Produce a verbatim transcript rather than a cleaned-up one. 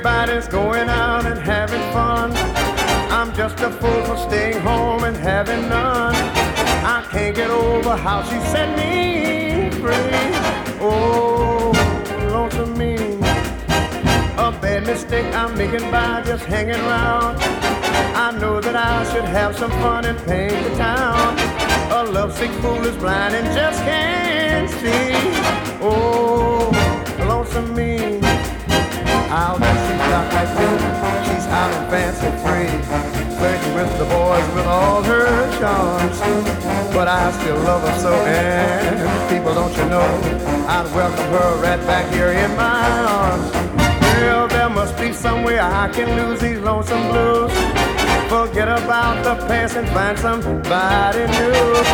everybody's going out and having fun. I'm just a fool for staying home and having none. I can't get over how she set me free. Oh, lonesome me. A bad mistake I'm making by just hanging around. I know that I should have some fun and paint the town. A lovesick fool is blind and just can't see. Oh, lonesome me. I'll bet she's not like me. She's out and fancy free, flirting with the boys with all her charms. But I still love her so, and people, don't you know, I'd welcome her right back here in my arms. Well, there must be some way I can lose these lonesome blues. Forget about the past and find somebody new.